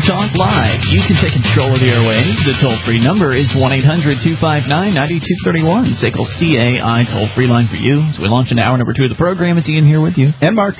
Talk Live. You can take control of the airwaves. The toll-free number is 1-800-259-9231. SACL CAI toll-free line for you. As we launch into hour number 2 of the program, it's Ian here with you. And Mark.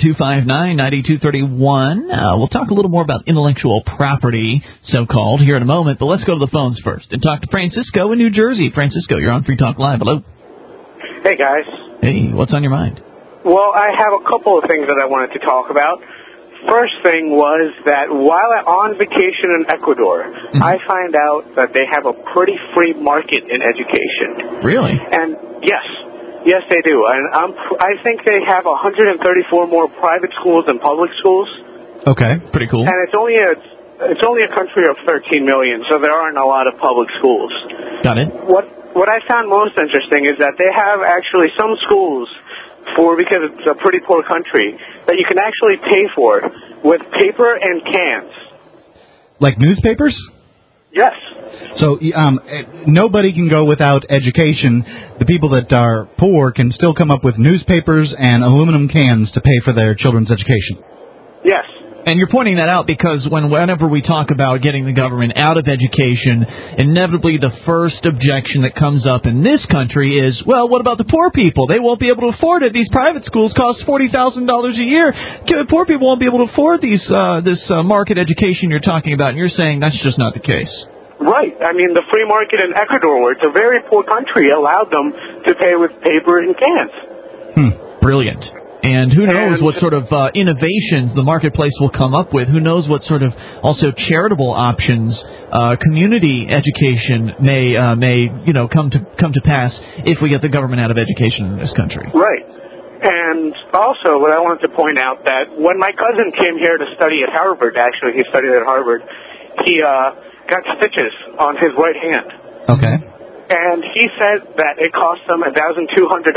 800-259-9231. We'll talk a little more about intellectual property, so-called, here in a moment. But let's go to the phones first and talk to Francisco in New Jersey. Francisco, you're on Free Talk Live. Hello. Hey, guys. Hey, what's on your mind? Well, I have a couple of things that I wanted to talk about. First thing was that while on vacation in Ecuador, I find out that they have a pretty free market in education. Really? And yes, they do. And I think they have 134 more private schools than public schools. Okay, pretty cool. And it's only a country of 13 million, so there aren't a lot of public schools. Got it. What I found most interesting is that they have actually some schools because it's a pretty poor country, that you can actually pay for with paper and cans. Like newspapers? Yes. So nobody can go without education. The people that are poor can still come up with newspapers and aluminum cans to pay for their children's education. Yes. And you're pointing that out because whenever we talk about getting the government out of education, inevitably the first objection that comes up in this country is, well, what about the poor people? They won't be able to afford it. These private schools cost $40,000 a year. Poor people won't be able to afford this market education you're talking about. And you're saying that's just not the case. Right. I mean, the free market in Ecuador, where it's a very poor country, allowed them to pay with paper and cans. Brilliant. And who knows what sort of innovations the marketplace will come up with. Who knows what sort of also charitable options, community education may come to pass if we get the government out of education in this country. Right. And also, what I wanted to point out that when my cousin came here to study at Harvard, actually he studied at Harvard, he got stitches on his right hand. Okay. And he said that it cost him $1,200.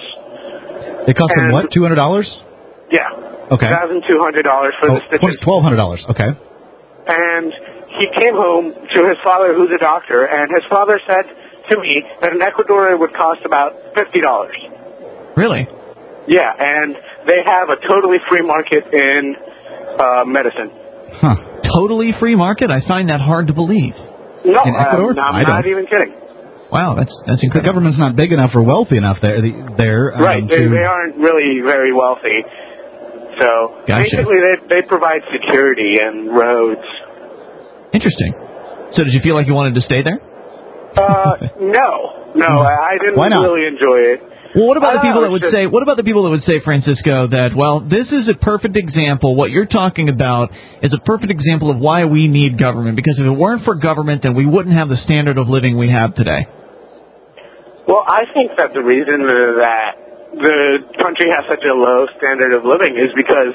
It cost him what, $200? Yeah. Okay. $1,200 for the stitches. $1,200, okay. And he came home to his father, who's a doctor, and his father said to me that in Ecuador it would cost about $50. Really? Yeah, and they have a totally free market in medicine. Huh. Totally free market? I find that hard to believe. No, in Ecuador? I'm not even kidding. Wow, that's incredible. The government's not big enough or wealthy enough there. Right, they aren't really very wealthy. So basically they provide security and roads. Interesting. So did you feel like you wanted to stay there? No, I didn't really enjoy it. Well, what about the people that would say? What about the people that would say, Francisco, that this is a perfect example. What you're talking about is a perfect example of why we need government. Because if it weren't for government, then we wouldn't have the standard of living we have today. Well, I think that the reason that the country has such a low standard of living is because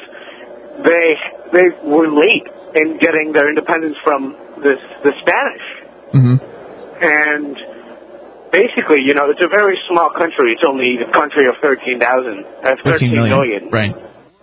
they were late in getting their independence from the Spanish. Mm-hmm. And basically, it's a very small country. It's only a country of 13 million. Right.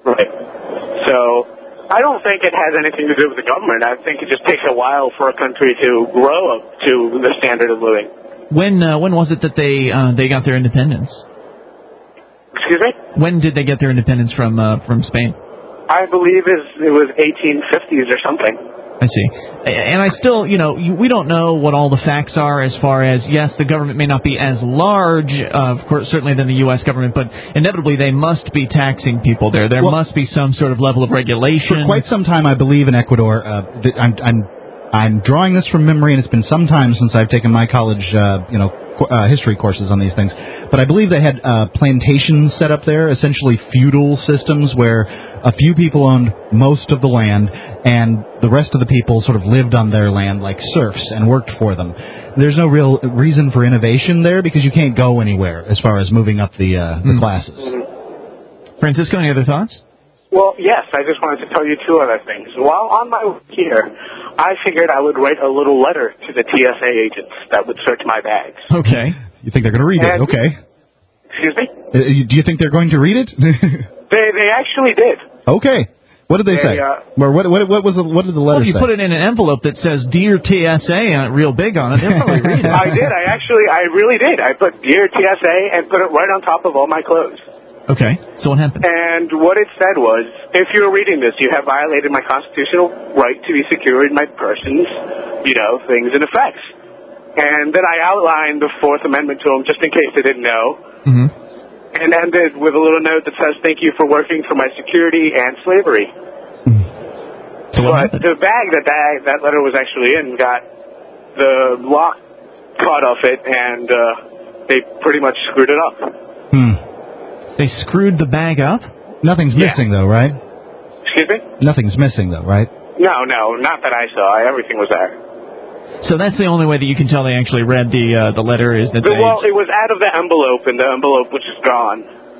So I don't think it has anything to do with the government. I think it just takes a while for a country to grow up to the standard of living. When was it that they got their independence? Excuse me? When did they get their independence from Spain? I believe it was 1850s or something. I see. And I still, we don't know what all the facts are as far as, yes, the government may not be as large, of course, certainly than the U.S. government, but inevitably they must be taxing people there. There must be some sort of level of regulation. For quite some time, I believe, in Ecuador, I'm drawing this from memory, and it's been some time since I've taken my college, history courses on these things. But I believe they had plantations set up there, essentially feudal systems where a few people owned most of the land, and the rest of the people sort of lived on their land like serfs and worked for them. There's no real reason for innovation there because you can't go anywhere as far as moving up the classes. Francisco, any other thoughts? Well, yes, I just wanted to tell you two other things. While on my way here, I figured I would write a little letter to the TSA agents that would search my bags. Okay. You think they're going to read it? Okay. Excuse me? Do you think they're going to read it? They actually did. Okay. What did they say? Or what did the letter say? Well, you put it in an envelope that says "Dear TSA" real big on it. They'll probably read it. I did. I really did. I put "Dear TSA" and put it right on top of all my clothes. Okay, so what happened? And what it said was, if you're reading this, you have violated my constitutional right to be secure in my person's, things and effects. And then I outlined the Fourth Amendment to him just in case they didn't know. Mm-hmm. And ended with a little note that says, thank you for working for my security and slavery. So what happened? The bag that letter was actually in got the lock caught off it, and they pretty much screwed it up. They screwed the bag up? Nothing's missing, though, right? Excuse me? Nothing's missing, though, right? No, not that I saw. Everything was there. So that's the only way that you can tell they actually read the letter is that Well, it was out of the envelope, and the envelope was just gone.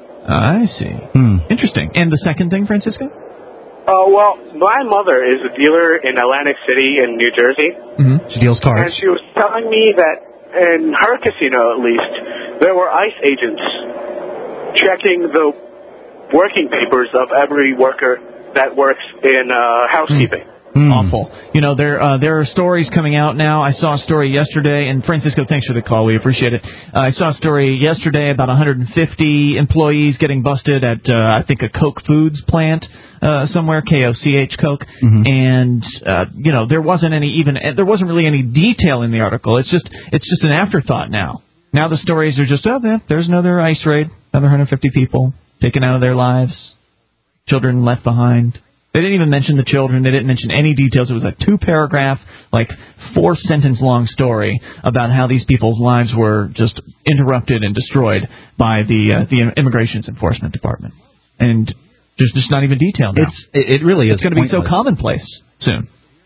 I see. Interesting. And the second thing, Francisco? Well, my mother is a dealer in Atlantic City in New Jersey. Mm-hmm. She deals cards. And she was telling me that in her casino, at least, there were ICE agents checking the working papers of every worker that works in housekeeping. Awful. There are stories coming out now. I saw a story yesterday, and Francisco, thanks for the call. We appreciate it. I saw a story yesterday about 150 employees getting busted at, I think, a Koch Foods plant somewhere, Koch Coke. Mm-hmm. And there wasn't really any detail in the article. It's just an afterthought now. Now the stories are just, there's another ICE raid, another 150 people taken out of their lives, children left behind. They didn't even mention the children. They didn't mention any details. It was a 2-paragraph, 4-sentence long story about how these people's lives were just interrupted and destroyed by the Immigration Enforcement Department. And there's just not even detail now. It really is. It's going to be so commonplace soon.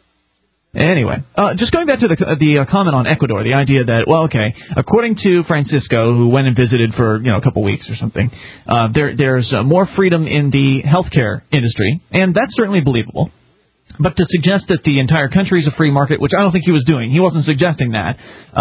Anyway, just going back to the comment on Ecuador, the idea that, according to Francisco, who went and visited for a couple weeks or something, there's more freedom in the healthcare industry, and that's certainly believable. But to suggest that the entire country is a free market, which I don't think he was doing, he wasn't suggesting that.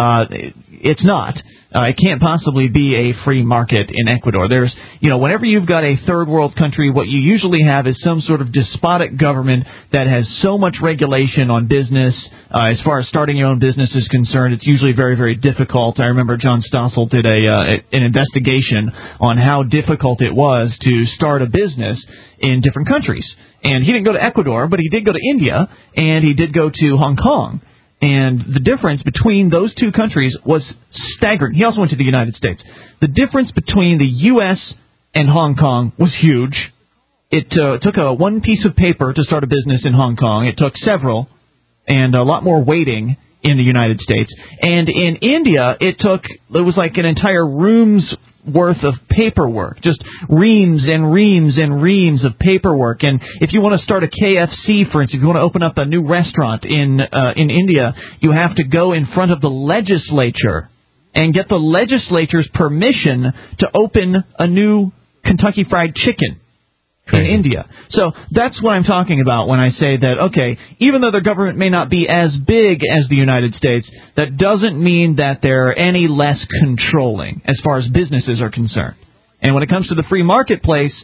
It's not. It can't possibly be a free market in Ecuador. There's, whenever you've got a third world country, what you usually have is some sort of despotic government that has so much regulation on business. As far as starting your own business is concerned, it's usually very, very difficult. I remember John Stossel did an investigation on how difficult it was to start a business in different countries. And he didn't go to Ecuador, but he did go to India, and he did go to Hong Kong. And the difference between those two countries was staggering. He also went to the United States. The difference between the U.S. and Hong Kong was huge. It took one piece of paper to start a business in Hong Kong. It took several, and a lot more waiting in the United States. And in India, it was like an entire room's worth of paperwork, just reams and reams and reams of paperwork. And if you want to start a KFC, for instance, if you want to open up a new restaurant in India, you have to go in front of the legislature and get the legislature's permission to open a new Kentucky Fried Chicken in India. So that's what I'm talking about when I say that, even though their government may not be as big as the United States, that doesn't mean that they're any less controlling as far as businesses are concerned. And when it comes to the free marketplace,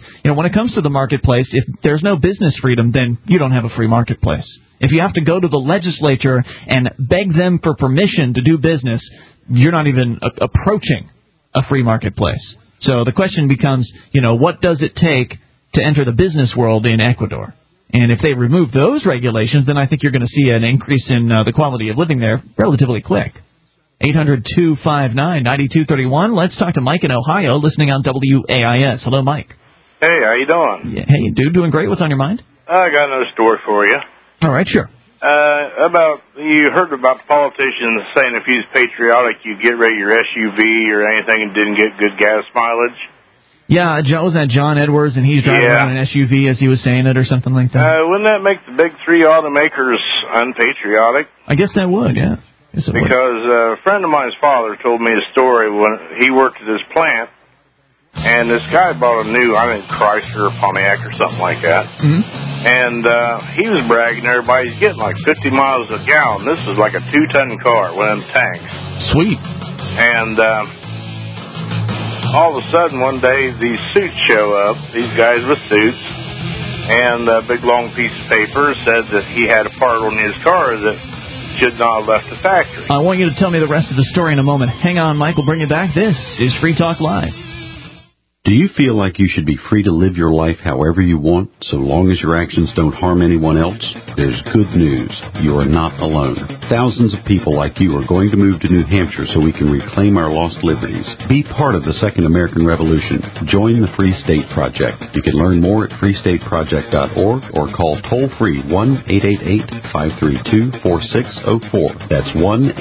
if there's no business freedom, then you don't have a free marketplace. If you have to go to the legislature and beg them for permission to do business, you're not even approaching a free marketplace. So the question becomes, what does it take to enter the business world in Ecuador? And if they remove those regulations, then I think you're going to see an increase in the quality of living there relatively quick. 800-259-9231. Let's talk to Mike in Ohio, listening on WAIS. Hello, Mike. Hey, how you doing? Yeah, hey, dude, doing great. What's on your mind? I got another story for you. All right, sure. You heard about politicians saying if you was patriotic, you'd get rid of your SUV or anything and didn't get good gas mileage. Yeah, was that John Edwards, and he's driving around an SUV as he was saying it or something like that? Wouldn't that make the big three automakers unpatriotic? I guess that would, yeah. Yes, because a friend of mine's father told me a story when he worked at his plant, and this guy bought a new, Chrysler or Pontiac or something like that. Mm-hmm. And he was bragging to everybody he's getting like 50 miles a gallon. This was like a 2-ton car, one of them tanks. Sweet. And all of a sudden, one day, these suits show up, these guys with suits, and a big long piece of paper said that he had a part on his car that should not have left the factory. I want you to tell me the rest of the story in a moment. Hang on, Mike. We'll bring you back. This is Free Talk Live. Do you feel like you should be free to live your life however you want, so long as your actions don't harm anyone else? There's good news. You are not alone. Thousands of people like you are going to move to New Hampshire so we can reclaim our lost liberties. Be part of the Second American Revolution. Join the Free State Project. You can learn more at freestateproject.org or call toll-free 1-888-532-4604. That's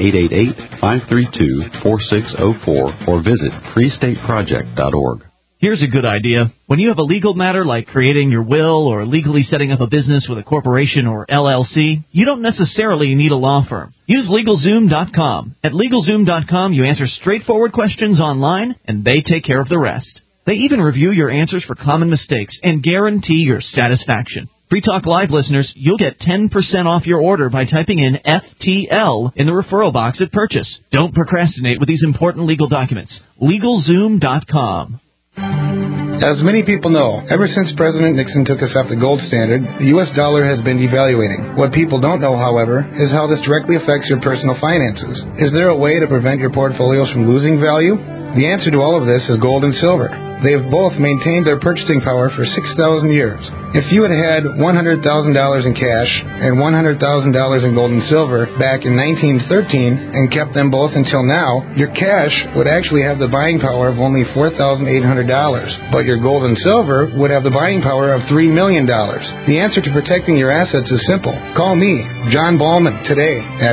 1-888-532-4604 or visit freestateproject.org. Here's a good idea. When you have a legal matter like creating your will or legally setting up a business with a corporation or LLC, you don't necessarily need a law firm. Use LegalZoom.com. At LegalZoom.com, you answer straightforward questions online, and they take care of the rest. They even review your answers for common mistakes and guarantee your satisfaction. Free Talk Live listeners, you'll get 10% off your order by typing in FTL in the referral box at purchase. Don't procrastinate with these important legal documents. LegalZoom.com. As many people know, ever since President Nixon took us off the gold standard, the U.S. dollar has been devaluating. What people don't know, however, is how this directly affects your personal finances. Is there a way to prevent your portfolios from losing value? The answer to all of this is gold and silver. They have both maintained their purchasing power for 6,000 years. If you had $100,000 in cash and $100,000 in gold and silver back in 1913 and kept them both until now, your cash would actually have the buying power of only $4,800, but your gold and silver would have the buying power of $3 million. The answer to protecting your assets is simple. Call me, John Ballman, today at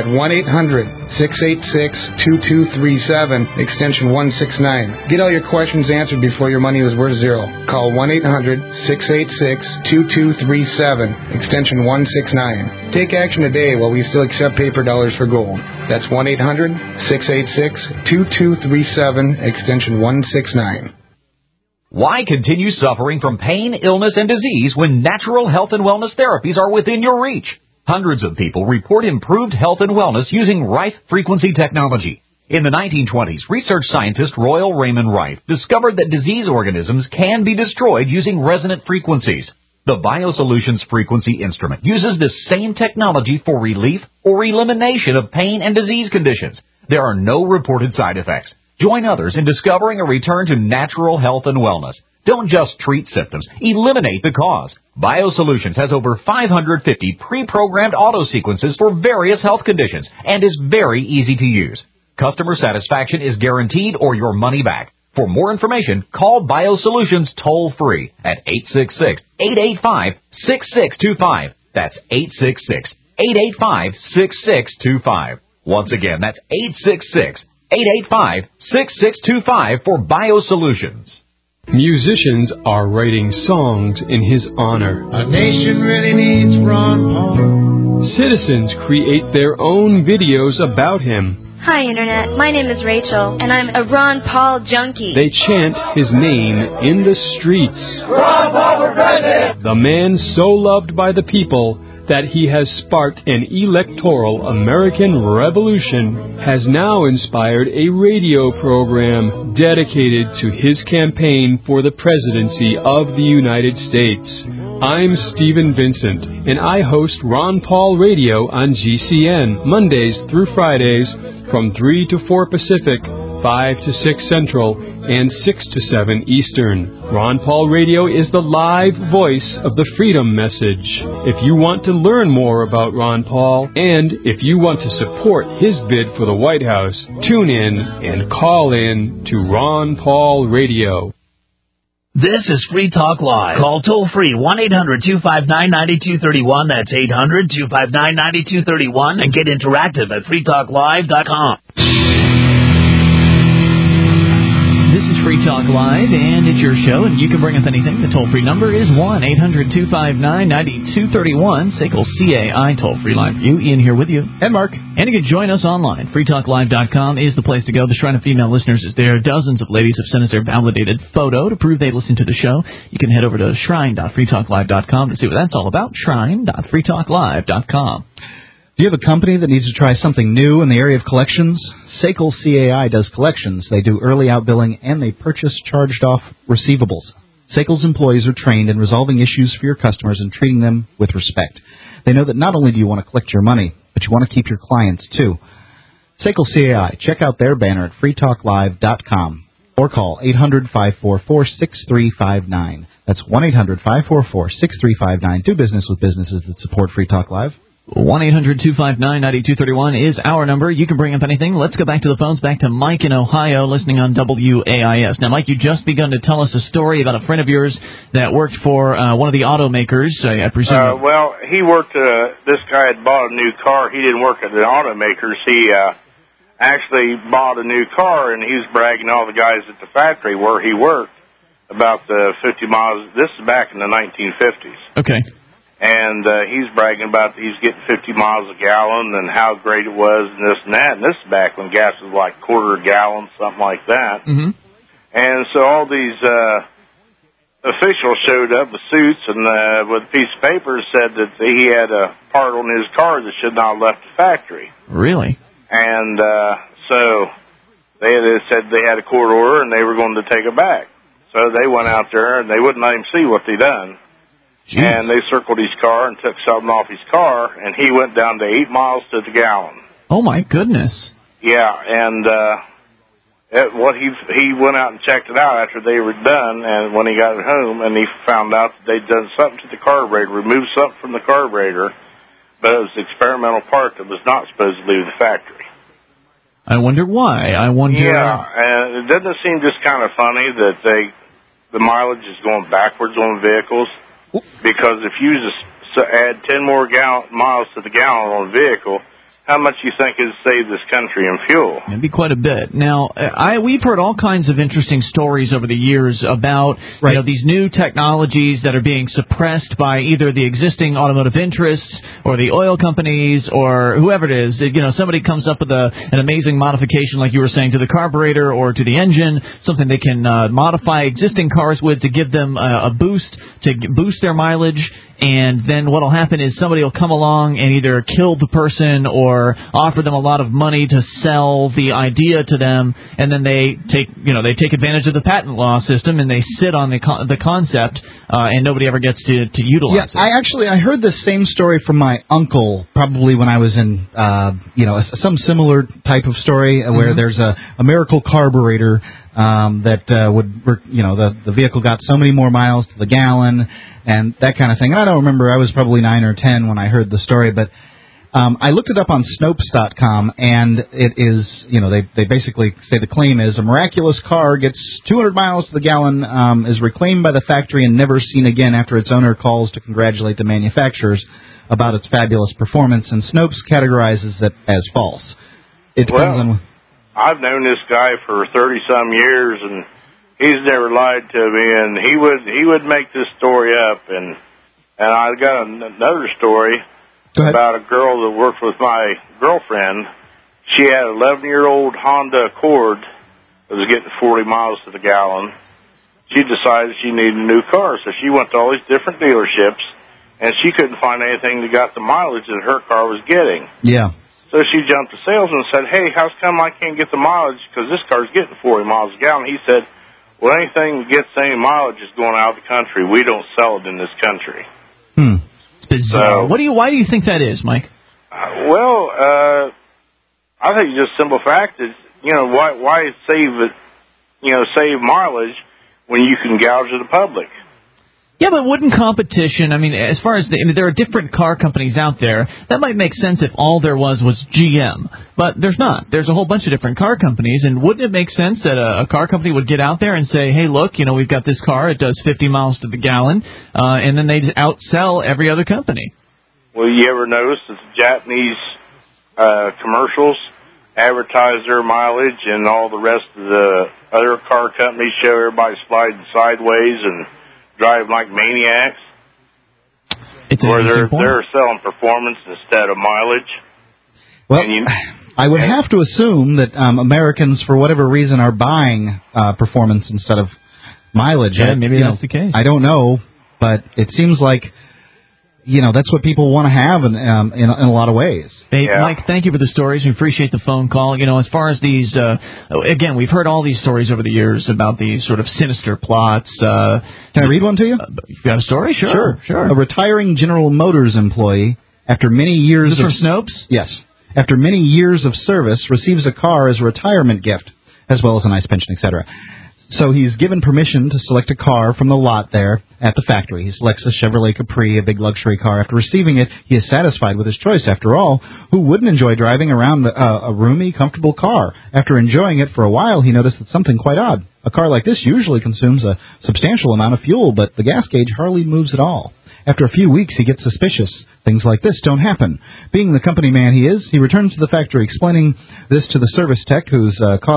1-800-686-2237, extension 169. Get all your questions answered before your money is worth zero. Call 1-800-686-2237, extension 169. Take action today while we still accept paper dollars for gold. That's 1-800-686-2237, extension 169. Why continue suffering from pain, illness, and disease when natural health and wellness therapies are within your reach? Hundreds of people report improved health and wellness using Rife frequency technology. In the 1920s, research scientist Royal Raymond Rife discovered that disease organisms can be destroyed using resonant frequencies. The BioSolutions frequency instrument uses this same technology for relief or elimination of pain and disease conditions. There are no reported side effects. Join others in discovering a return to natural health and wellness. Don't just treat symptoms, eliminate the cause. BioSolutions has over 550 pre-programmed auto sequences for various health conditions and is very easy to use. Customer satisfaction is guaranteed or your money back. For more information, call BioSolutions toll-free at 866-885-6625. That's 866-885-6625. Once again, that's 866-885-6625 for BioSolutions. Musicians are writing songs in his honor. A nation really needs Ron Paul. Citizens create their own videos about him. Hi, Internet. My name is Rachel, and I'm a Ron Paul junkie. They chant his name in the streets. Ron Paul for president! The man so loved by the people that he has sparked an electoral American revolution has now inspired a radio program dedicated to his campaign for the presidency of the United States. I'm Stephen Vincent, and I host Ron Paul Radio on GCN, Mondays through Fridays from 3 to 4 Pacific, 5 to 6 Central, and 6 to 7 Eastern. Ron Paul Radio is the live voice of the freedom message. If you want to learn more about Ron Paul, and if you want to support his bid for the White House, tune in and call in to Ron Paul Radio. This is Free Talk Live. Call toll-free 1-800-259-9231. That's 800-259-9231. And get interactive at freetalklive.com. This is Free Talk Live, and it's your show, and you can bring up anything. The toll-free number is 1-800-259-9231. SACL CAI toll-free line for you. Ian here with you. And Mark. And you can join us online. FreeTalkLive.com is the place to go. The Shrine of Female Listeners is there. Dozens of ladies have sent us their validated photo to prove they listen to the show. You can head over to shrine.freetalklive.com to see what that's all about. Shrine.freetalklive.com. Do you have a company that needs to try something new in the area of collections? SACL CAI does collections. They do early outbilling, and they purchase charged-off receivables. SACL's employees are trained in resolving issues for your customers and treating them with respect. They know that not only do you want to collect your money, but you want to keep your clients, too. SACL CAI. Check out their banner at freetalklive.com. or call 800-544-6359. That's 1-800-544-6359. Do business with businesses that support Free Talk Live. 1-800-259-9231 is our number. You can bring up anything. Let's go back to the phones, back to Mike in Ohio, listening on WAIS. Now, Mike, you just begun to tell us a story about a friend of yours that worked for one of the automakers, I presume. Well, he worked, this guy had bought a new car. He didn't work at the automakers. He actually bought a new car, and he was bragging to all the guys at the factory where he worked about the 50 miles. This is back in the 1950s. Okay. And he's bragging about he's getting 50 miles a gallon and how great it was and this and that. And this is back when gas was like quarter a gallon, something like that. Mm-hmm. And so all these officials showed up with suits and with a piece of paper said that he had a part on his car that should not have left the factory. Really? And so they said they had a court order and they were going to take it back. So they went out there and they wouldn't let him see what they done. Jeez. And they circled his car and took something off his car, and he went down to 8 miles to the gallon. Oh, my goodness. Yeah, and he went out and checked it out after they were done, and when he got home, and he found out that they'd done something to the carburetor, removed something from the carburetor, but it was an experimental part that was not supposed to leave the factory. I wonder why. Yeah, and doesn't it seem just kind of funny that the mileage is going backwards on vehicles? Because if you just add 10 more miles to the gallon on a vehicle, how much do you think it saved this country in fuel? Maybe quite a bit. Now, we've heard all kinds of interesting stories over the years about these new technologies that are being suppressed by either the existing automotive interests or the oil companies or whoever it is. Somebody comes up with an amazing modification, like you were saying, to the carburetor or to the engine, something they can modify existing cars with to give them a boost, to boost their mileage. And then what will happen is somebody will come along and either kill the person or offer them a lot of money to sell the idea to them, and then they take advantage of the patent law system and they sit on the concept, and nobody ever gets to utilize it. I heard the same story from my uncle, probably when I was in some similar type of story where there's a miracle carburetor that the vehicle got so many more miles to the gallon and that kind of thing. I don't remember. I was probably 9 or 10 when I heard the story, but I looked it up on Snopes.com, and it is, they basically say the claim is a miraculous car gets 200 miles to the gallon, is reclaimed by the factory and never seen again after its owner calls to congratulate the manufacturers about its fabulous performance, and Snopes categorizes it as false. It depends on... I've known this guy for 30-some years, and he's never lied to me, and he would make this story up, and I got another story about a girl that worked with my girlfriend. She had an 11-year-old Honda Accord that was getting 40 miles to the gallon. She decided she needed a new car, so she went to all these different dealerships, and she couldn't find anything that got the mileage that her car was getting. Yeah. So she jumped to salesman and said, "Hey, how come I can't get the mileage because this car's getting 40 miles a gallon?" He said, "Well, anything that gets any mileage is going out of the country. We don't sell it in this country." It's bizarre. Why do you think that is, Mike? I think just simple fact is, why save it, save mileage when you can gouge the public? Yeah, but wouldn't competition, as far as there are different car companies out there, that might make sense if all there was GM. But there's not. There's a whole bunch of different car companies, and wouldn't it make sense that a car company would get out there and say, hey, look, we've got this car, it does 50 miles to the gallon, and then they'd outsell every other company? Well, you ever notice that the Japanese commercials advertise their mileage and all the rest of the other car companies show everybody sliding sideways and drive like maniacs, where they're selling performance instead of mileage. Well, I would have to assume that Americans, for whatever reason, are buying performance instead of mileage. Yeah, maybe that's the case. I don't know, but it seems like that's what people want to have in a lot of ways. Hey, yeah. Mike, thank you for the stories. We appreciate the phone call. As far as these, again, we've heard all these stories over the years about these sort of sinister plots. Can I read one to you? You've got a story? Sure. A retiring General Motors employee, after many years Is this from Snopes? Yes. After many years of service, receives a car as a retirement gift, as well as a nice pension, etc. So he's given permission to select a car from the lot there at the factory. He selects a Chevrolet Capri, a big luxury car. After receiving it, he is satisfied with his choice. After all, who wouldn't enjoy driving around a roomy, comfortable car? After enjoying it for a while, he noticed that something quite odd. A car like this usually consumes a substantial amount of fuel, but the gas gauge hardly moves at all. After a few weeks, he gets suspicious. Things like this don't happen. Being the company man he is, he returns to the factory, explaining this to the service tech who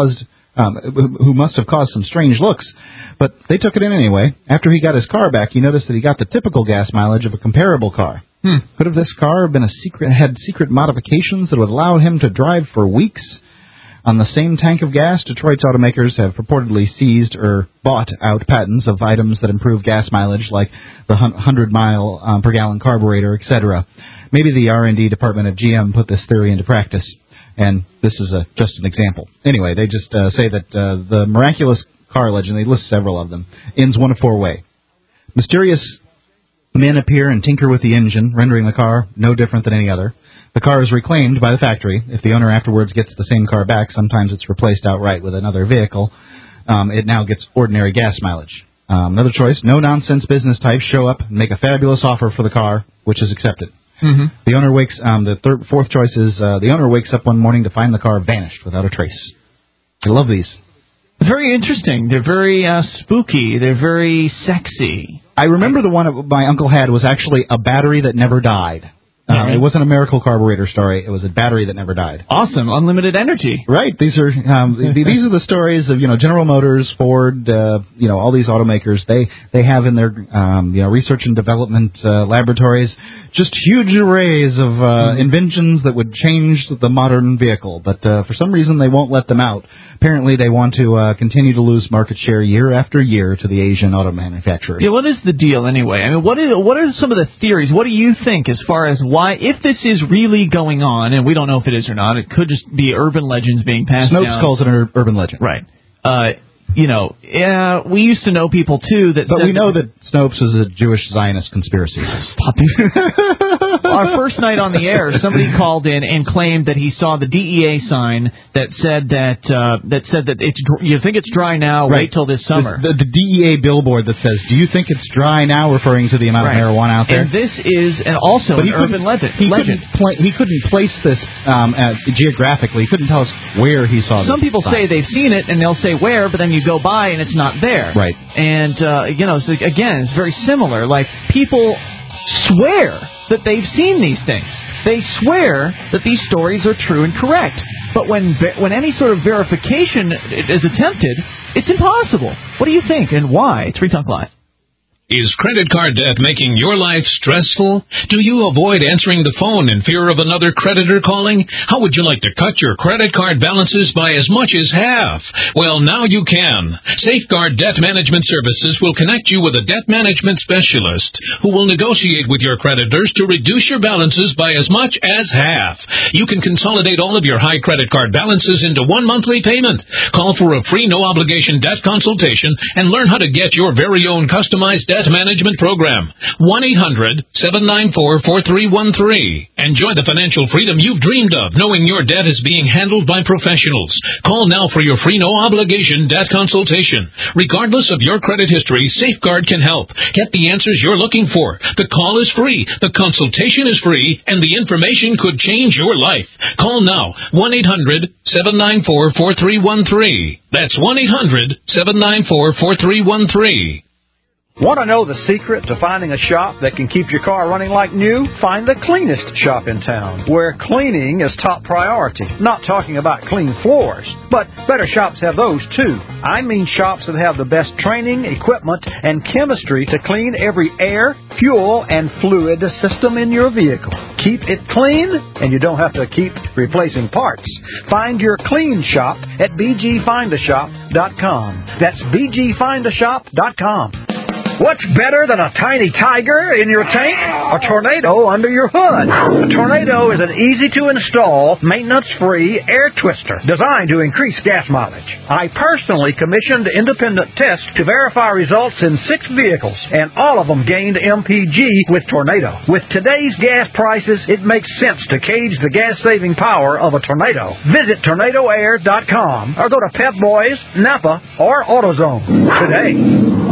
must have caused some strange looks. But they took it in anyway. After he got his car back, he noticed that he got the typical gas mileage of a comparable car. Could have this car been had secret modifications that would allow him to drive for weeks on the same tank of gas? Detroit's automakers have purportedly seized or bought out patents of items that improve gas mileage, like the 100-mile per gallon carburetor, etc. Maybe the R&D department of GM put this theory into practice, and this is just an example. Anyway, they just say that the miraculous car legend, they list several of them, ends one of four ways. Mysterious men appear and tinker with the engine, rendering the car no different than any other. The car is reclaimed by the factory. If the owner afterwards gets the same car back, sometimes it's replaced outright with another vehicle. It now gets ordinary gas mileage. Another choice, no-nonsense business types show up and make a fabulous offer for the car, which is accepted. The owner wakes. Fourth choice is the owner wakes up one morning to find the car vanished without a trace. I love these. Very interesting. They're very spooky. They're very sexy. I remember the one my uncle had was actually a battery that never died. It wasn't a miracle carburetor story. It was a battery that never died. Awesome, unlimited energy. Right. These are these are the stories of General Motors, Ford, all these automakers. They have in their research and development laboratories just huge arrays of inventions that would change the modern vehicle. But for some reason they won't let them out. Apparently they want to continue to lose market share year after year to the Asian auto manufacturers. Yeah, what is the deal anyway? I mean, what are some of the theories? What do you think as far as why, if this is really going on, and we don't know if it is or not, it could just be urban legends being passed down. Snopes calls it an urban legend. Right. We used to know people, too, that But we know that Snopes is a Jewish Zionist conspiracy. Stop it. Our first night on the air, somebody called in and claimed that he saw the DEA sign that said that you think it's dry now, right. Wait till this summer. The DEA billboard that says, do you think it's dry now, referring to the amount of marijuana out there? And this is also an urban legend. He couldn't place this geographically. He couldn't tell us where he saw this. Some people say they've seen it, and they'll say where, but then you go by and it's not there. Right. And, so again, it's very similar. Like, people swear that they've seen these things. They swear that these stories are true and correct. But when any sort of verification is attempted, it's impossible. What do you think and why? It's Free Talk Live. Is credit card debt making your life stressful? Do you avoid answering the phone in fear of another creditor calling? How would you like to cut your credit card balances by as much as half? Well, now you can. Safeguard Debt Management Services will connect you with a debt management specialist who will negotiate with your creditors to reduce your balances by as much as half. You can consolidate all of your high credit card balances into one monthly payment. Call for a free no-obligation debt consultation and learn how to get your very own customized debt management program. 1-800-794-4313. Enjoy the financial freedom you've dreamed of, knowing your debt is being handled by professionals. Call now for your free no-obligation debt consultation. Regardless of your credit history, Safeguard can help. Get the answers you're looking for. The call is free, the consultation is free, and the information could change your life. Call now. 1-800-794-4313. That's 1-800-794-4313. Want to know the secret to finding a shop that can keep your car running like new? Find the cleanest shop in town, where cleaning is top priority. Not talking about clean floors, but better shops have those too. I mean shops that have the best training, equipment, and chemistry to clean every air, fuel, and fluid system in your vehicle. Keep it clean, and you don't have to keep replacing parts. Find your clean shop at bgfindashop.com. That's bgfindashop.com. What's better than a tiny tiger in your tank? A tornado under your hood. A tornado is an easy-to-install, maintenance-free air twister designed to increase gas mileage. I personally commissioned independent tests to verify results in 6 vehicles, and all of them gained MPG with Tornado. With today's gas prices, it makes sense to gauge the gas-saving power of a tornado. Visit tornadoair.com or go to Pep Boys, Napa, or AutoZone today.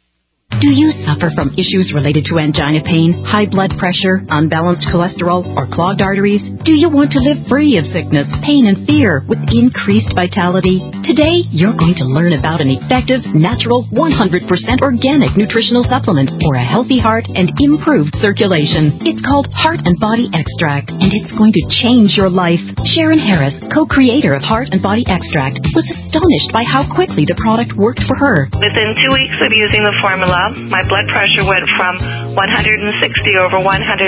Do you suffer from issues related to angina pain, high blood pressure, unbalanced cholesterol, or clogged arteries? Do you want to live free of sickness, pain, and fear with increased vitality? Today, you're going to learn about an effective, natural, 100% organic nutritional supplement for a healthy heart and improved circulation. It's called Heart and Body Extract, and it's going to change your life. Sharon Harris, co-creator of Heart and Body Extract, was astonished by how quickly the product worked for her. Within 2 weeks of using the formula, my blood pressure went from 160 over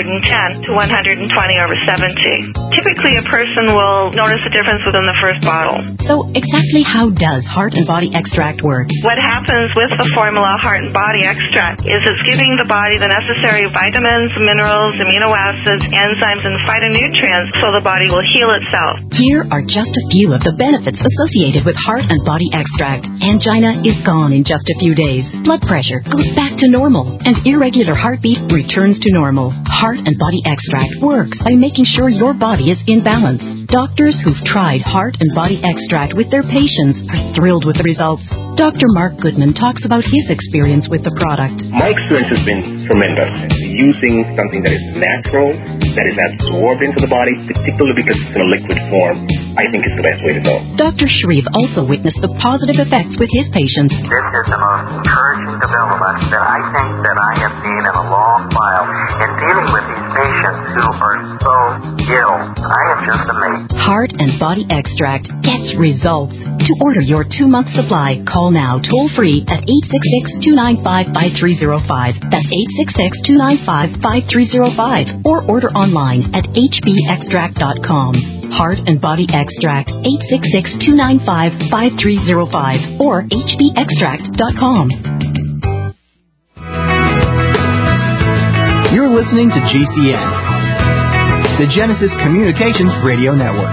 110 to 120 over 70. Typically, a person will notice a difference within the first bottle. So exactly how does Heart and Body Extract work? What happens with the formula Heart and Body Extract is it's giving the body the necessary vitamins, minerals, amino acids, enzymes, and phytonutrients so the body will heal itself. Here are just a few of the benefits associated with Heart and Body Extract. Angina is gone in just a few days. Blood pressure goes back to normal, and irregular heartbeat returns to normal. Heart and Body Extract works by making sure your body is in balance. Doctors who've tried Heart and Body Extract with their patients are thrilled with the results. Dr. Mark Goodman talks about his experience with the product. My experience has been tremendous. Using something that is natural, that is absorbed into the body, particularly because it's in a liquid form, I think is the best way to go. Dr. Shreve also witnessed the positive effects with his patients. This is the most encouraging development that I think that I have seen in a long while in dealing with these patients who are so ill. I am just amazed. Heart and Body Extract gets results. To order your 2-month supply, call now toll-free at 866-295-5305. That's 866-295-5305. Or order online at hbextract.com. Heart and Body Extract, 866-295-5305 or hbextract.com. You're listening to GCN, the Genesis Communications Radio Network.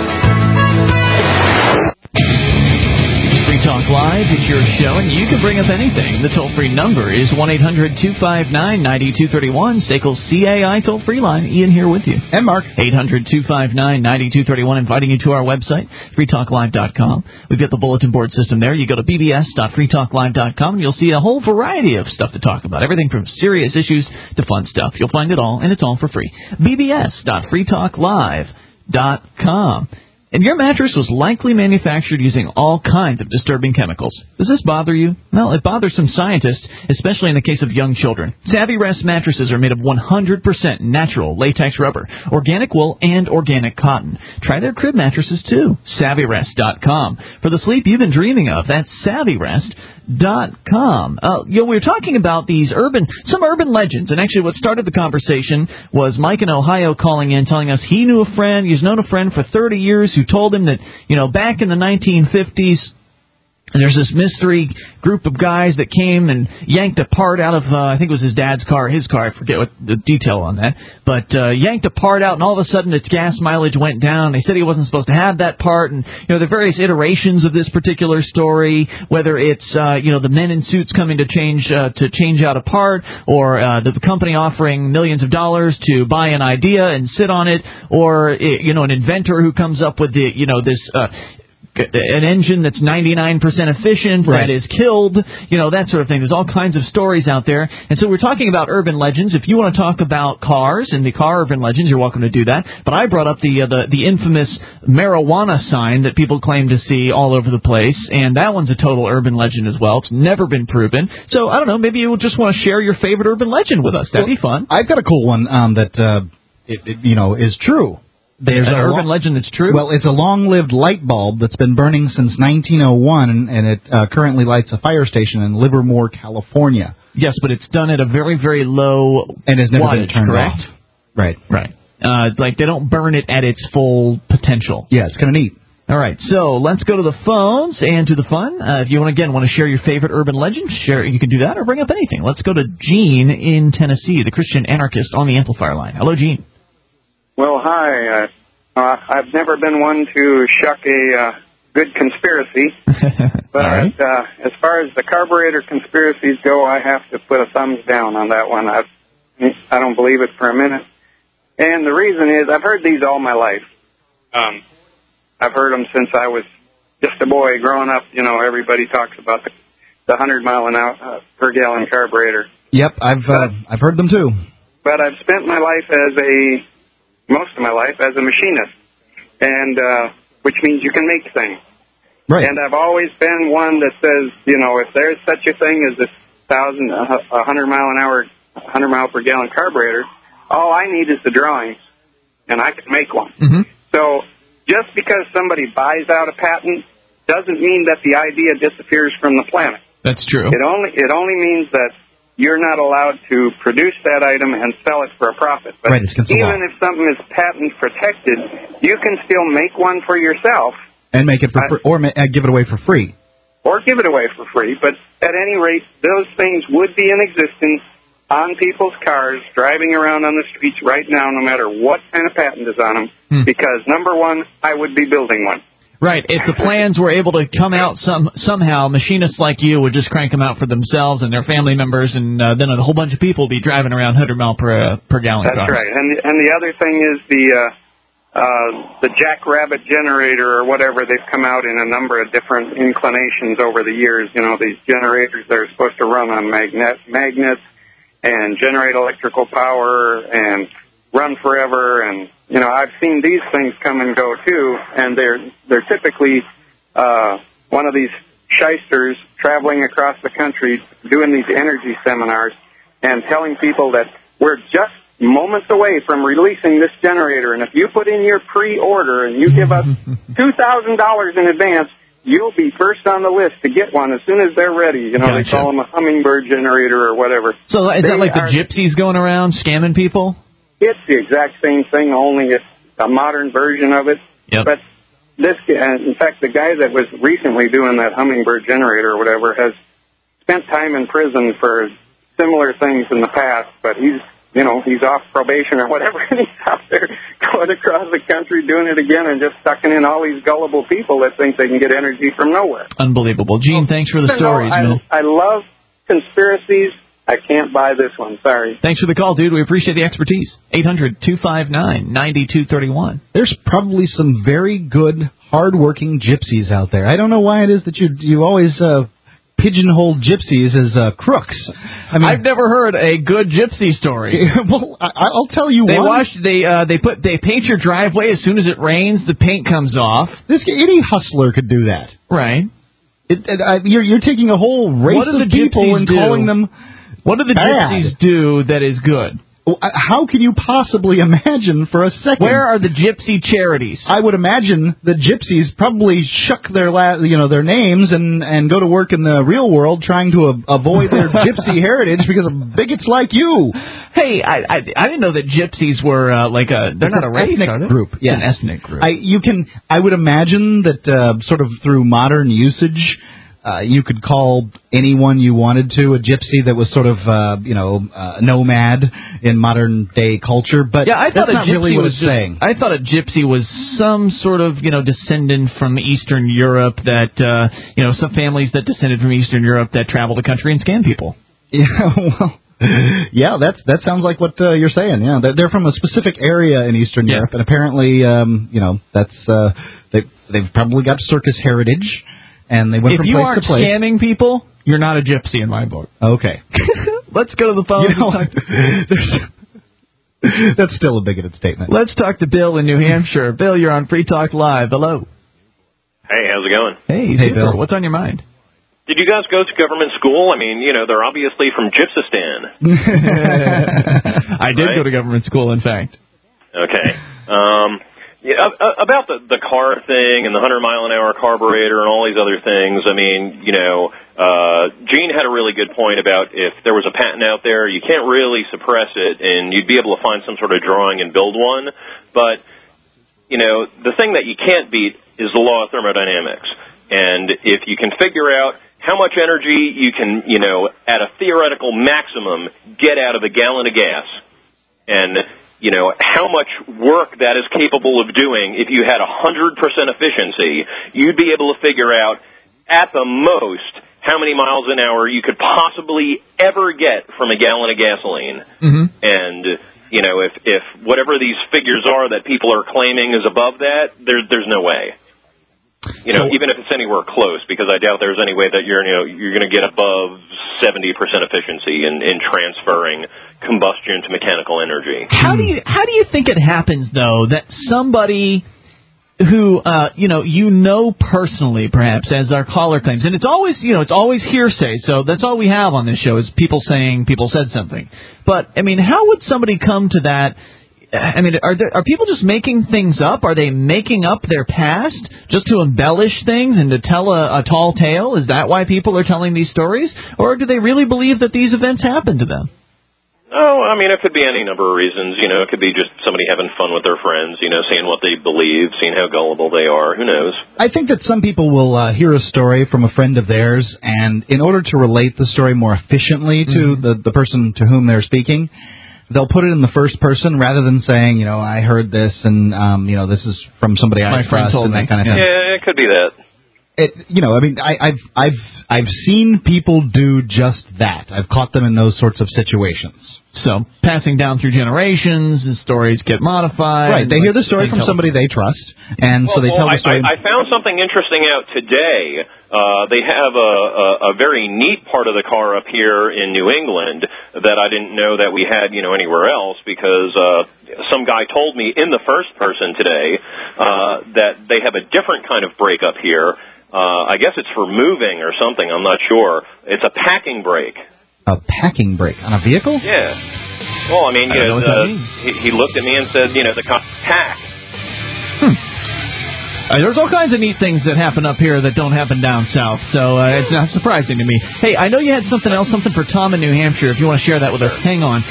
Free Talk Live, it's your show, and you can bring up anything. The toll-free number is 1-800-259-9231, SACL's CAI toll-free line. Ian here with you. And Mark. 800-259-9231, inviting you to our website, freetalklive.com. We've got the bulletin board system there. You go to bbs.freetalklive.com, and you'll see a whole variety of stuff to talk about, everything from serious issues to fun stuff. You'll find it all, and it's all for free. bbs.freetalklive.com. And your mattress was likely manufactured using all kinds of disturbing chemicals. Does this bother you? Well, it bothers some scientists, especially in the case of young children. Savvy Rest mattresses are made of 100% natural latex rubber, organic wool, and organic cotton. Try their crib mattresses, too. SavvyRest.com. For the sleep you've been dreaming of, that's SavvyRest.com. We were talking about some urban legends, and actually what started the conversation was Mike in Ohio calling in, telling us he's known a friend for 30 years who told him that, back in the 1950s, and there's this mystery group of guys that came and yanked a part out of, I think it was his dad's car, I forget what the detail on that, but yanked a part out, and all of a sudden its gas mileage went down. They said he wasn't supposed to have that part, and, the various iterations of this particular story, whether it's, the men in suits coming to change out a part, or the company offering millions of dollars to buy an idea and sit on it, or, an inventor who comes up with an engine that's 99% efficient, right, that is killed, that sort of thing. There's all kinds of stories out there. And so we're talking about urban legends. If you want to talk about cars and the car urban legends, you're welcome to do that. But I brought up the infamous marijuana sign that people claim to see all over the place, and that one's a total urban legend as well. It's never been proven. So, I don't know, maybe you just want to share your favorite urban legend with us. That'd be fun. I've got a cool one that is true. There's an urban legend that's true? Well, it's a long-lived light bulb that's been burning since 1901, and it currently lights a fire station in Livermore, California. Yes, but it's done at a very, very low and has never been turned correct? off. Right. Right. They don't burn it at its full potential. Yeah, it's kind of neat. All right, so let's go to the phones and to the fun. If you want to share your favorite urban legend, you can do that or bring up anything. Let's go to Gene in Tennessee, the Christian anarchist on the amplifier line. Hello, Gene. Well, hi. I've never been one to shuck a good conspiracy, but as far as the carburetor conspiracies go, I have to put a thumbs down on that one. I don't believe it for a minute. And the reason is I've heard these all my life. I've heard them since I was just a boy growing up. You know, everybody talks about the 100 mile an hour per gallon carburetor. Yep, I've heard them too. But I've spent my life most of my life as a machinist, and which means you can make things. Right. And I've always been one that says, you know, if there's such a thing as a 100 mile an hour, 100 mile per gallon carburetor, all I need is the drawings, and I can make one. Mm-hmm. So just because somebody buys out a patent doesn't mean that the idea disappears from the planet. That's true. It only means that you're not allowed to produce that item and sell it for a profit. But right, it's against the law. even if something is patent protected, you can still make one for yourself. And make it for free, or give it away for free. Or give it away for free. But at any rate, those things would be in existence on people's cars, driving around on the streets right now, no matter what kind of patent is on them, because, number one, I would be building one. Right. If the plans were able to come out somehow, machinists like you would just crank them out for themselves and their family members, and then a whole bunch of people would be driving around 100 mile per gallon cars. That's right. And the other thing is the jackrabbit generator or whatever. They've come out in a number of different inclinations over the years. You know, these generators that are supposed to run on magnets and generate electrical power and run forever. And, you know, I've seen these things come and go, too, and they're typically one of these shysters traveling across the country doing these energy seminars and telling people that we're just moments away from releasing this generator, and if you put in your pre-order and you give us $2,000 in advance, you'll be first on the list to get one as soon as they're ready. You know, Gotcha. They call them a hummingbird generator or whatever. So is that like the gypsies going around scamming people? It's the exact same thing, only it's a modern version of it. Yep. But in fact, the guy that was recently doing that hummingbird generator or whatever has spent time in prison for similar things in the past, but he's off probation or whatever, and he's out there going across the country doing it again and just sucking in all these gullible people that think they can get energy from nowhere. Unbelievable. Gene, thanks for the stories, man. I love conspiracies. I can't buy this one. Sorry. Thanks for the call, dude. We appreciate the expertise. 800-259-9231. There's probably some very good, hard-working gypsies out there. I don't know why it is that you always pigeonhole gypsies as crooks. I mean, I've never heard a good gypsy story. Well, I'll tell you one. They paint your driveway as soon as it rains. The paint comes off. Any hustler could do that, right? You're taking a whole race of people and calling them. What do the gypsies do that is good? How can you possibly imagine for a second? Where are the gypsy charities? I would imagine the gypsies probably shuck their names and go to work in the real world trying to avoid their gypsy heritage because of bigots like you. Hey, I didn't know that gypsies were they're not a race, ethnic are they? group. Yes, an ethnic group. I would imagine that sort of through modern usage. You could call anyone you wanted to a gypsy that was sort of, nomad in modern day culture, but I thought that's not really what it's saying. I thought a gypsy was some sort of, descendant from Eastern Europe that, some families that descended from Eastern Europe that travel the country and scam people. Yeah, well. Yeah, that sounds like what you're saying. Yeah, they're from a specific area in Eastern Europe, and apparently, they've probably got circus heritage. And they went from place to place. If you aren't scamming people, you're not a gypsy in my book. Okay. Let's go to the phone. That's still a bigoted statement. Let's talk to Bill in New Hampshire. Bill, you're on Free Talk Live. Hello. Hey, how's it going? Hey, Bill. What's on your mind? Did you guys go to government school? I mean, they're obviously from Gypsistan. I did go to government school, in fact. Okay. About the car thing and the 100-mile-an-hour carburetor and all these other things, I mean, Gene had a really good point about if there was a patent out there, you can't really suppress it, and you'd be able to find some sort of drawing and build one. But, the thing that you can't beat is the law of thermodynamics. And if you can figure out how much energy you can, at a theoretical maximum, get out of a gallon of gas, and, how much work that is capable of doing if you had 100% efficiency, you'd be able to figure out, at the most, how many miles an hour you could possibly ever get from a gallon of gasoline. Mm-hmm. And, if whatever these figures are that people are claiming is above that, there's no way. Even if it's anywhere close, because I doubt there's any way that you're going to get above 70% efficiency in transferring combustion to mechanical energy. How do you think it happens, though, that somebody who personally, perhaps, as our caller claims, and it's always hearsay, so that's all we have on this show is people saying people said something. But how would somebody come to that? Are people just making things up? Are they making up their past just to embellish things and to tell a tall tale? Is that why people are telling these stories? Or do they really believe that these events happen to them? Oh, it could be any number of reasons. It could be just somebody having fun with their friends, seeing what they believe, seeing how gullible they are. Who knows? I think that some people will hear a story from a friend of theirs, and in order to relate the story more efficiently to the person to whom they're speaking, they'll put it in the first person rather than saying, I heard this and, this is from somebody I trust and that kind of thing. Yeah, it could be that. I've seen people do just that. I've caught them in those sorts of situations. So, passing down through generations, the stories get modified. Right, they hear the story from somebody they trust, and so they tell the story. I found something interesting out today. They have a very neat part of the car up here in New England that I didn't know that we had, anywhere else, because some guy told me in the first person today that they have a different kind of brake up here. I guess it's for moving or something, I'm not sure. It's a packing brake. A packing brake on a vehicle? Yeah. Well, I don't know what that means. He looked at me and said, the pack. There's all kinds of neat things that happen up here that don't happen down south, so it's not surprising to me. Hey, I know you had something else, something for Tom in New Hampshire. If you want to share that with us, hang on.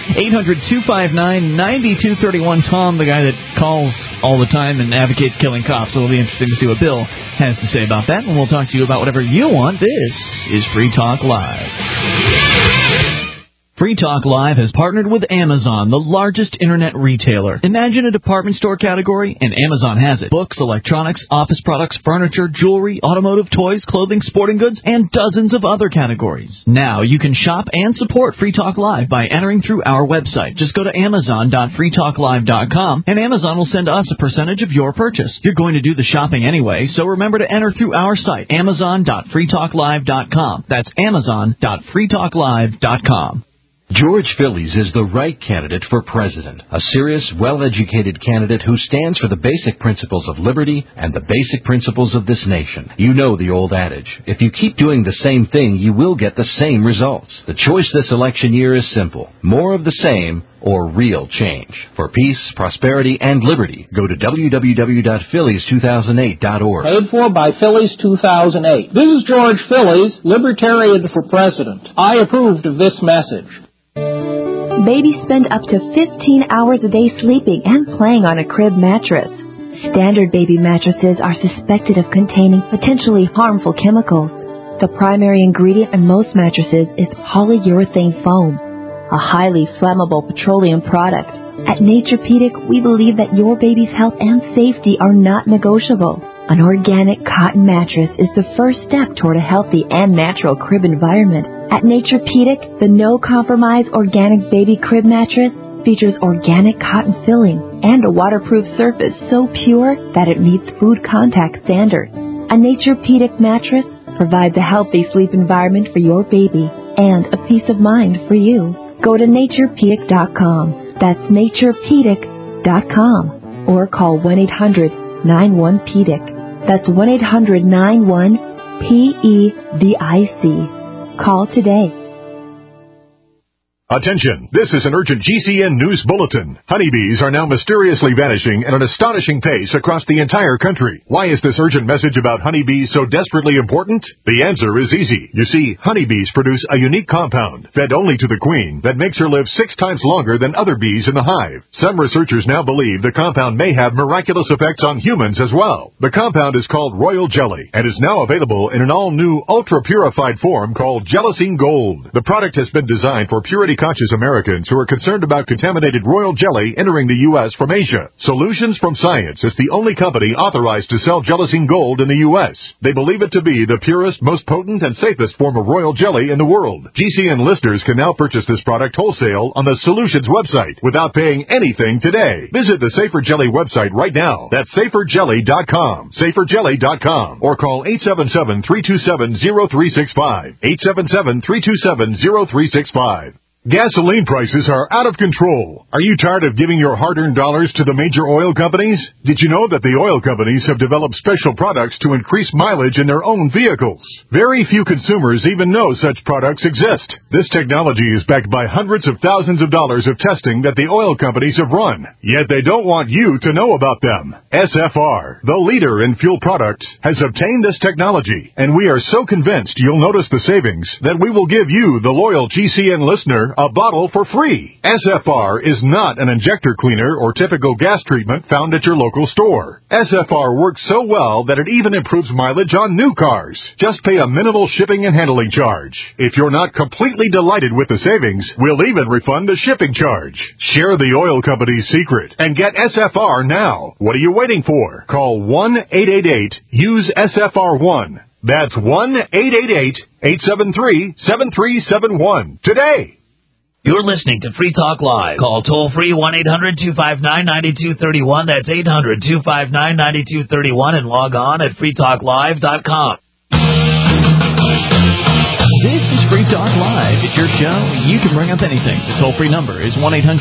800-259-9231. Tom, the guy that calls all the time and advocates killing cops, so it'll be interesting to see what Bill has to say about that, and we'll talk to you about whatever you want. This is Free Talk Live. Free Talk Live has partnered with Amazon, the largest internet retailer. Imagine a department store category, and Amazon has it. Books, electronics, office products, furniture, jewelry, automotive, toys, clothing, sporting goods, and dozens of other categories. Now you can shop and support Free Talk Live by entering through our website. Just go to Amazon.freetalklive.com, and Amazon will send us a percentage of your purchase. You're going to do the shopping anyway, so remember to enter through our site, Amazon.freetalklive.com. That's Amazon.freetalklive.com. George Phillies is the right candidate for president, a serious, well-educated candidate who stands for the basic principles of liberty and the basic principles of this nation. You know the old adage, if you keep doing the same thing, you will get the same results. The choice this election year is simple, more of the same or real change. For peace, prosperity, and liberty, go to www.phillies2008.org. Paid for by Phillies 2008. This is George Phillies, Libertarian for President. I approved of this message. Babies spend up to 15 hours a day sleeping and playing on a crib mattress. Standard baby mattresses are suspected of containing potentially harmful chemicals. The primary ingredient in most mattresses is polyurethane foam, a highly flammable petroleum product. At Naturepedic, we believe that your baby's health and safety are not negotiable. An organic cotton mattress is the first step toward a healthy and natural crib environment. At Naturepedic, the no-compromise organic baby crib mattress features organic cotton filling and a waterproof surface so pure that it meets food contact standards. A Naturepedic mattress provides a healthy sleep environment for your baby and a peace of mind for you. Go to Naturepedic.com. That's Naturepedic.com. Or call 1-800-91-PEDIC. That's 1-800-91-PEDIC. Call today. Attention, this is an urgent GCN news bulletin. Honeybees are now mysteriously vanishing at an astonishing pace across the entire country. Why is this urgent message about honeybees so desperately important? The answer is easy. You see, honeybees produce a unique compound, fed only to the queen, that makes her live 6 times longer than other bees in the hive. Some researchers now believe the compound may have miraculous effects on humans as well. The compound is called Royal Jelly and is now available in an all-new, ultra-purified form called Gelatine Gold. The product has been designed for purity-conscious Americans who are concerned about contaminated royal jelly entering the U.S. from Asia. Solutions from Science is the only company authorized to sell Gelatine Gold in the U.S. They believe it to be the purest, most potent, and safest form of royal jelly in the world. GCN listeners can now purchase this product wholesale on the Solutions website without paying anything today. Visit the Safer Jelly website right now. That's saferjelly.com. Saferjelly.com. Or call 877-327-0365. 877-327-0365. Gasoline prices are out of control. Are you tired of giving your hard-earned dollars to the major oil companies? Did you know that the oil companies have developed special products to increase mileage in their own vehicles? Very few consumers even know such products exist. This technology is backed by hundreds of thousands of dollars of testing that the oil companies have run. Yet they don't want you to know about them. SFR, the leader in fuel products, has obtained this technology, and we are so convinced you'll notice the savings that we will give you, the loyal GCN listener, a bottle for free. SFR is not an injector cleaner or typical gas treatment found at your local store. SFR works so well that it even improves mileage on new cars. Just pay a minimal shipping and handling charge. If you're not completely delighted with the savings, we'll even refund the shipping charge. Share the oil company's secret and get SFR now. What are you waiting for? Call 1-888-USE-SFR1. That's 1-888-873-7371 today. You're listening to Free Talk Live. Call toll-free 1-800-259-9231. That's 800-259-9231 and log on at freetalklive.com. This is Free Talk Live. It's your show. You can bring up anything. The toll-free number is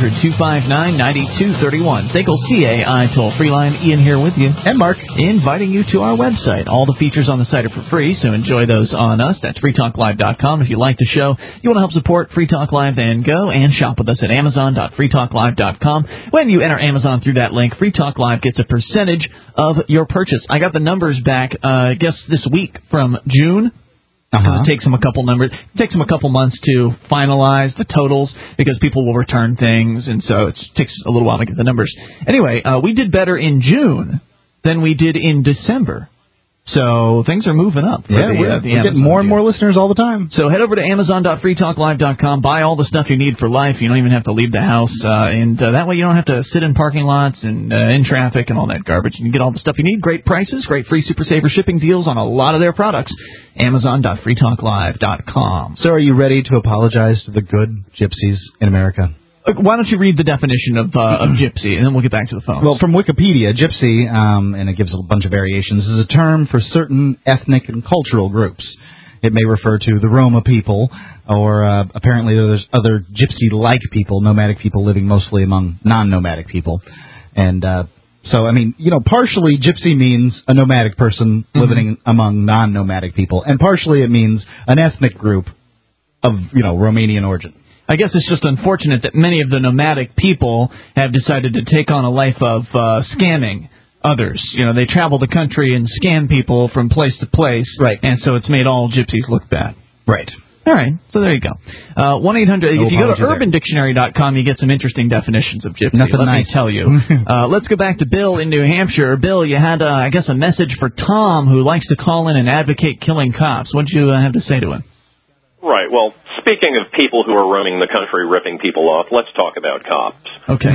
1-800-259-9231. SACL CAI toll-free line. Ian here with you. And Mark. Inviting you to our website. All the features on the site are for free, so enjoy those on us. That's freetalklive.com. If you like the show, you want to help support Free Talk Live, then go and shop with us at amazon.freetalklive.com. When you enter Amazon through that link, Free Talk Live gets a percentage of your purchase. I got the numbers back, I guess, this week from June. It takes them a couple months to finalize the totals because people will return things, and so it takes a little while to get the numbers. Anyway, we did better in June than we did in December. So things are moving up. We're getting more and more listeners all the time. So head over to amazon.freetalklive.com. Buy all the stuff you need for life. You don't even have to leave the house. And that way you don't have to sit in parking lots and in traffic and all that garbage. You can get all the stuff you need. Great prices, great free Super Saver shipping deals on a lot of their products. Amazon.freetalklive.com. So are you ready to apologize to the good gypsies in America? Why don't you read the definition of gypsy, and then we'll get back to the phones. Well, from Wikipedia, gypsy, and it gives a bunch of variations, is a term for certain ethnic and cultural groups. It may refer to the Roma people, or apparently there's other gypsy-like people, nomadic people living mostly among non-nomadic people. And so, I mean, partially gypsy means a nomadic person living among non-nomadic people, and partially it means an ethnic group of, Romanian origin. I guess it's just unfortunate that many of the nomadic people have decided to take on a life of scamming others. They travel the country and scam people from place to place. Right. And so it's made all gypsies look bad. Right. All right. So there you go. 1-800. If you go to UrbanDictionary.com, you get some interesting definitions of gypsy. Nothing Let nice. me tell you. Let's go back to Bill in New Hampshire. Bill, you had, I guess, a message for Tom, who likes to call in and advocate killing cops. What did you have to say to him? Right. Well, speaking of people who are roaming the country ripping people off, let's talk about cops. Okay.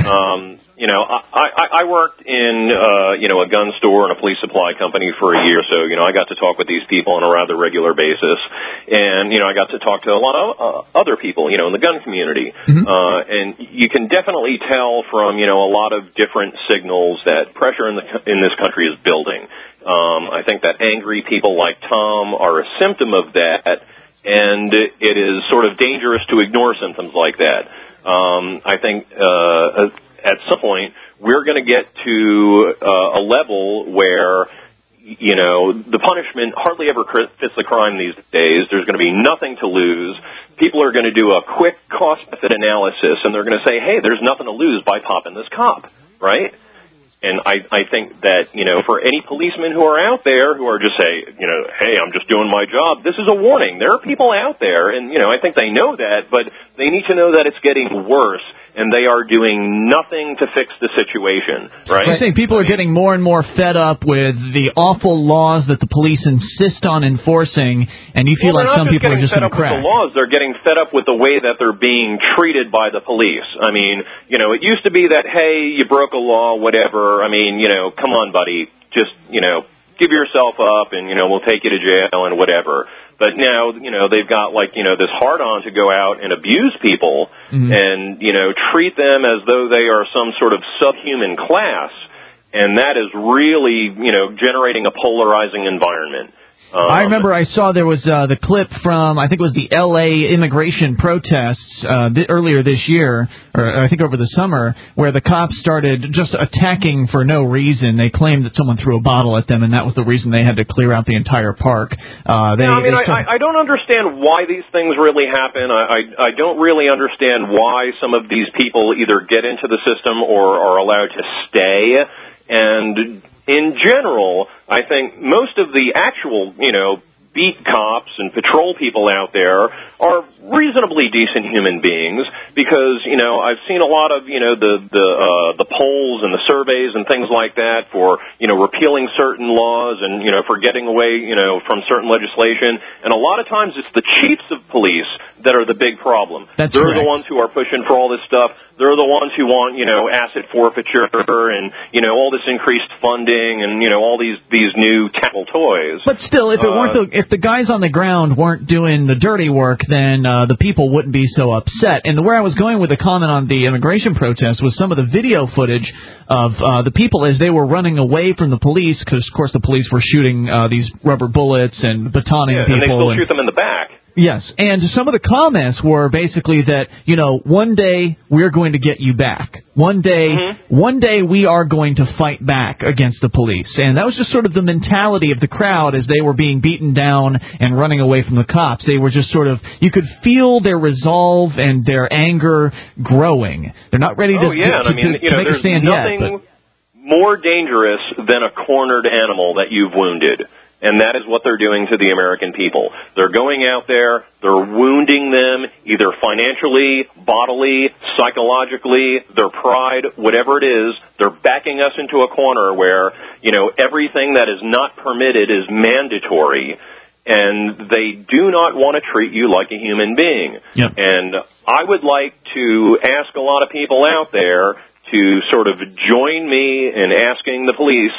I worked in, a gun store and a police supply company for a year, so, I got to talk with these people on a rather regular basis. And, I got to talk to a lot of other people, in the gun community. And you can definitely tell from, a lot of different signals that pressure in this country is building. I think that angry people like Tom are a symptom of that. And it is sort of dangerous to ignore symptoms like that. I think at some point we're going to get to a level where, the punishment hardly ever fits the crime these days. There's going to be nothing to lose. People are going to do a quick cost-benefit analysis, and they're going to say, hey, there's nothing to lose by popping this cop, right? And I think that, for any policemen who are out there who are just saying, hey, I'm just doing my job, this is a warning. There are people out there, and, I think they know that, but they need to know that it's getting worse, and they are doing nothing to fix the situation, right? I think people are getting more and more fed up with the awful laws that the police insist on enforcing, and you feel like some people are just going to crack. With the laws, they're getting fed up with the way that they're being treated by the police. I mean, it used to be that, hey, you broke a law, whatever. I mean, come on, buddy, just, give yourself up and, we'll take you to jail and whatever. But now, they've got this hard-on to go out and abuse people and, treat them as though they are some sort of subhuman class. And that is really, generating a polarizing environment. I remember I saw there was the clip from, I think it was the L.A. immigration protests earlier this year, or I think over the summer, where the cops started just attacking for no reason. They claimed that someone threw a bottle at them, and that was the reason they had to clear out the entire park. I don't understand why these things really happen. I don't really understand why some of these people either get into the system or are allowed to stay. And in general, I think most of the actual, beat cops and patrol people out there are reasonably decent human beings because, I've seen a lot of, the polls and the surveys and things like that for, repealing certain laws and, for getting away, from certain legislation. And a lot of times it's the chiefs of police that are the big problem. They're the ones who are pushing for all this stuff. They're the ones who want, asset forfeiture and, all this increased funding and, all these new capital toys. But still, if it weren't if the guys on the ground weren't doing the dirty work, then the people wouldn't be so upset. And where I was going with the comment on the immigration protest was some of the video footage of the people as they were running away from the police, because, of course, the police were shooting these rubber bullets and batoning people. And they still shoot them in the back. Yes, and some of the comments were basically that, one day we're going to get you back. One day we are going to fight back against the police. And that was just sort of the mentality of the crowd as they were being beaten down and running away from the cops. They were just sort of, you could feel their resolve and their anger growing. They're not ready to make a stand yet. There's nothing more dangerous than a cornered animal that you've wounded. And that is what they're doing to the American people. They're going out there, they're wounding them, either financially, bodily, psychologically, their pride, whatever it is. They're backing us into a corner where, everything that is not permitted is mandatory. And they do not want to treat you like a human being. Yep. And I would like to ask a lot of people out there to sort of join me in asking the police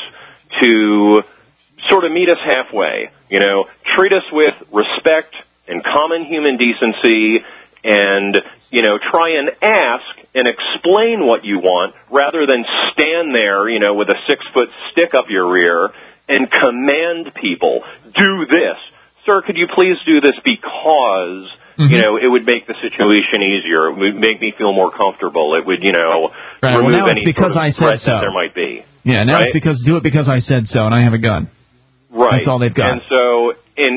to sort of meet us halfway, treat us with respect and common human decency and, try and ask and explain what you want rather than stand there, with a 6-foot stick up your rear and command people, do this. Sir, could you please do this because, it would make the situation easier. It would make me feel more comfortable. It would, remove any sort of threat that there might be. Yeah, now it's do it because I said so and I have a gun. Right. That's all they've got. And so,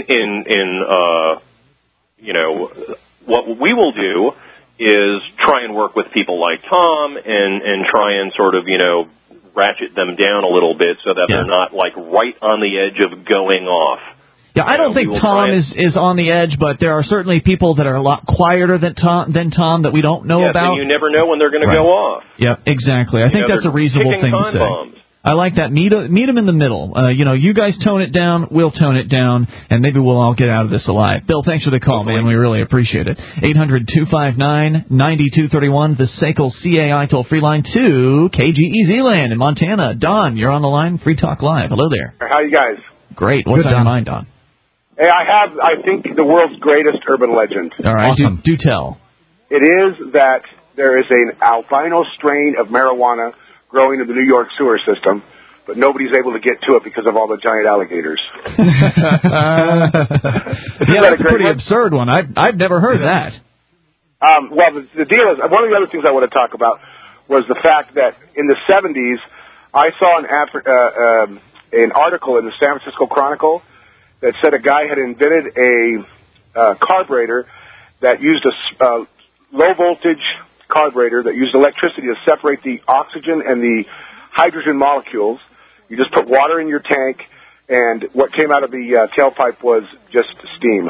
what we will do is try and work with people like Tom and try and sort of, ratchet them down a little bit so that they're not, right on the edge of going off. Yeah, I don't think Tom is on the edge, but there are certainly people that are a lot quieter than Tom that we don't know about. And you never know when they're going to go off. Yep, exactly. I think that's a reasonable thing to say. Bombs. I like that. Meet them in the middle. You guys tone it down, we'll tone it down, and maybe we'll all get out of this alive. Bill, thanks for the call, man. We really appreciate it. 800-259-9231, the SACL CAI toll-free line to KGEZ land in Montana. Don, you're on the line. Free Talk Live. Hello there. How you guys? Great. What's on your mind, Don? Hey, I think, the world's greatest urban legend. All right. Awesome. Do tell. It is that there is an albino strain of marijuana growing in the New York sewer system, but nobody's able to get to it because of all the giant alligators. That's a pretty absurd one. I've never heard that. Well, the deal is, one of the other things I want to talk about was the fact that in the 70s, I saw an article in the San Francisco Chronicle that said a guy had invented a carburetor that used a low-voltage carburetor that used electricity to separate the oxygen and the hydrogen molecules. You just put water in your tank, and what came out of the tailpipe was just steam.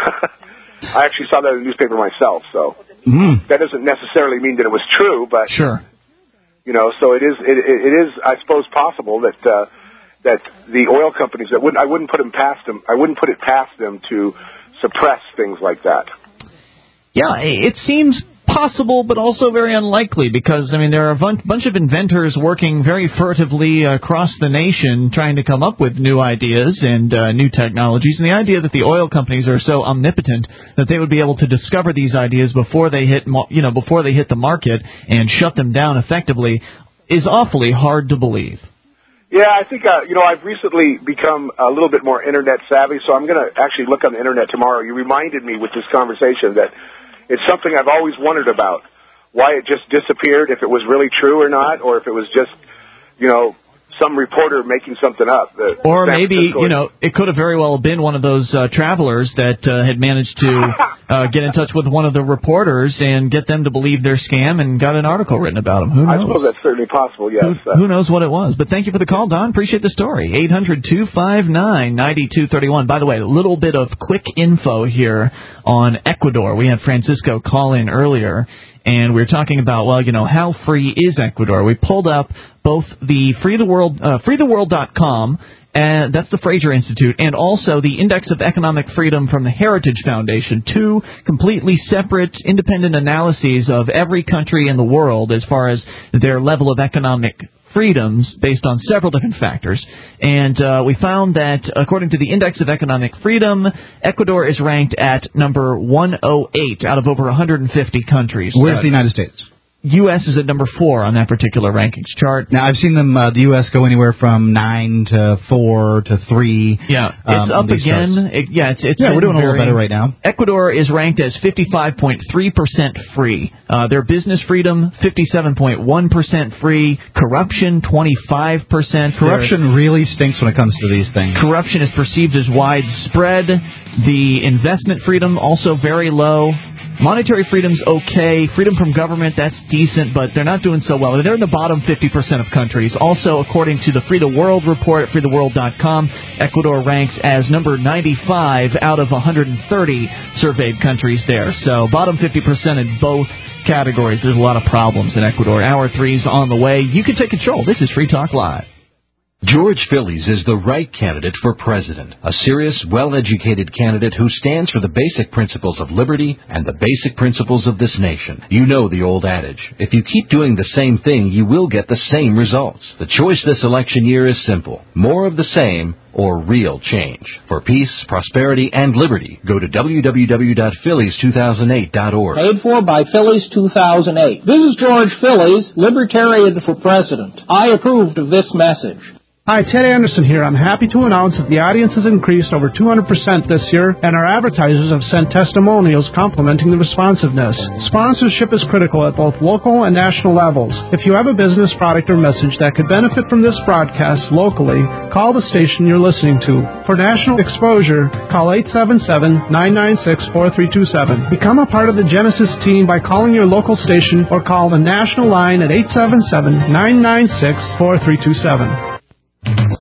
I actually saw that in the newspaper myself, so that doesn't necessarily mean that it was true, but sure, you know, so it is, I suppose, possible that that the oil companies I wouldn't put it past them to suppress things like that. Yeah, it seems possible, but also very unlikely, because, I mean, there are a bunch of inventors working very furtively across the nation trying to come up with new ideas and new technologies, and the idea that the oil companies are so omnipotent that they would be able to discover these ideas before they hit the market and shut them down effectively is awfully hard to believe. Yeah, I think, I've recently become a little bit more Internet savvy, so I'm going to actually look on the Internet tomorrow. You reminded me with this conversation that it's something I've always wondered about, why it just disappeared, if it was really true or not, or if it was just, some reporter making something up. Or maybe, it could have very well been one of those travelers that had managed to get in touch with one of the reporters and get them to believe their scam and got an article written about them. Who knows? I suppose that's certainly possible, yes. Who knows what it was? But thank you for the call, Don. Appreciate the story. 800-259-9231. By the way, a little bit of quick info here on Ecuador. We had Francisco call in earlier, and we were talking about, how free is Ecuador? We pulled up both the freetheworld.com, and that's the Fraser Institute, and also the Index of Economic Freedom from the Heritage Foundation, two completely separate, independent analyses of every country in the world as far as their level of economic freedoms based on several different factors. And we found that, according to the Index of Economic Freedom, Ecuador is ranked at number 108 out of over 150 countries. Where's the United States? U.S. is at number 4 on that particular rankings chart. Now, I've seen them, the U.S. go anywhere from 9 to 4 to 3. Yeah, it's up again. We're doing a little better right now. Ecuador is ranked as 55.3% free. Their business freedom, 57.1% free. Corruption, 25%. Corruption really stinks when it comes to these things. Corruption is perceived as widespread. The investment freedom, also very low. Monetary freedom's okay. Freedom from government, that's decent, but they're not doing so well. They're in the bottom 50% of countries. Also, according to the Free the World report at freetheworld.com, Ecuador ranks as number 95 out of 130 surveyed countries there. So, bottom 50% in both categories. There's a lot of problems in Ecuador. Hour 3's on the way. You can take control. This is Free Talk Live. George Phillies is the right candidate for president, a serious, well-educated candidate who stands for the basic principles of liberty and the basic principles of this nation. You know the old adage, if you keep doing the same thing, you will get the same results. The choice this election year is simple: more of the same or real change. For peace, prosperity, and liberty, go to www.phillies2008.org. Paid for by Phillies 2008. This is George Phillies, Libertarian for President. I approved of this message. Hi, Ted Anderson here. I'm happy to announce that the audience has increased over 200% this year, and our advertisers have sent testimonials complimenting the responsiveness. Sponsorship is critical at both local and national levels. If you have a business, product, or message that could benefit from this broadcast locally, call the station you're listening to. For national exposure, call 877-996-4327. Become a part of the Genesis team by calling your local station or call the national line at 877-996-4327.